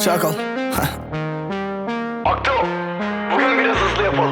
Çakal. Akto, bugün biraz hızlı yapalım.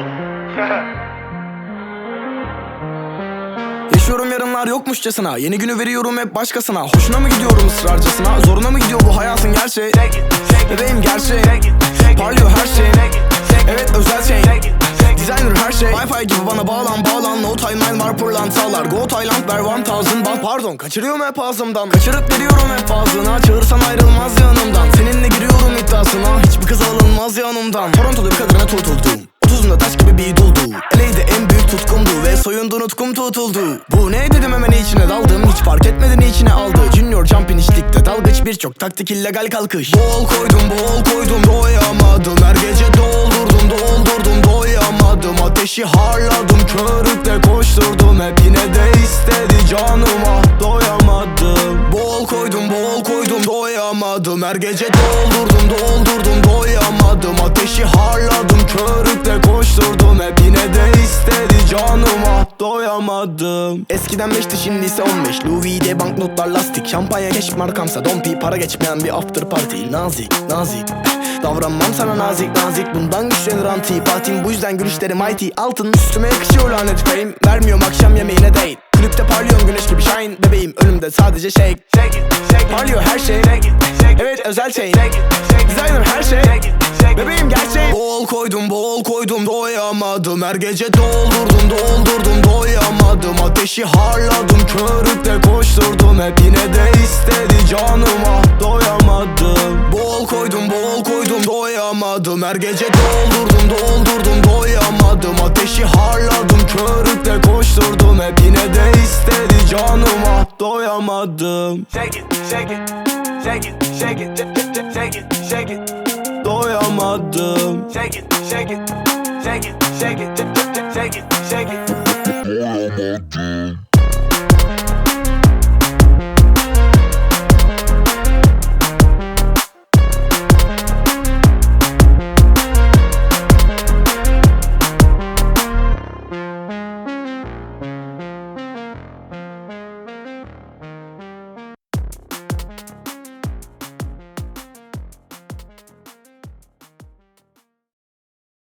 Yaşıyorum yarınlar yokmuşçasına, yeni günü veriyorum hep başkasına. Hoşuna mı gidiyorum ısrarcasına, zoruna mı gidiyor bu hayatın gerçeği? Bebeğim gerçeği, parlıyor her şey. Evet özel şey, designer her şey. Wi-Fi gibi bana bağlan. No timeline var pırlantalar. Go Thailand ver 1000 baht. Pardon kaçırıyorum hep ağzımdan. Kaçırıp veriyorum hep ağzına. Çağırsan ayrılmaz yanımdan. Seninle giriyorum iddiasına, hiçbir kız alınmaz yanımdan. Toronto'da bir kadına tutuldum, 30'unda taş gibi bir duldu. LA'de en büyük tutkumdu ve soyundu nutkum tutuldu. Bu ne dedim hemen içine daldım, hiç fark etmeden içine aldı. Junior jumping işlikte dalgıç, birçok taktik illegal kalkış. Bol koydum doyamadım. Her gece doldurdum doyamadım. Ateşi harladım, körükle koşturdum. Hep yine de istedi canıma, doyamadım. Bol koydum doyamadım. Her gece doldurdum doyamadım. Ateşi harladım, körükle koşturdum. Hep yine de istedi canıma, doyamadım. Eskiden 5'ti şimdi ise 15. Louis V banknotlar lastik. Şampanya keş markamsa dompi. Para geçmeyen bir after party. Nazik davranmam sana nazik. Bundan güçlenir antipatim. Bu yüzden gülüşlerim mighty. Altın üstüme yakışıyor lanet fame. Vermiyorum akşam yemeğine date. Klipte parlıyorum güneş gibi shine. Bebeğim önümde sadece shake. Parlıyor her şey. Evet özel şey. Designer her şey. Bebeğim gerçeği. Bol koydum doyamadım. Her gece doldurdum doyamadım. Ateşi harladım, körükle koşturdum. Hep yine de istedi canıma, doyamadım. Bol koydum doyamadım. Her gece doldurdum doyamadım. Ateşi harladım, körükle koşturdum. Hep yine de istedi canıma, doyamadım. Shake it. Doyamadım. Shake it. Doyamadım.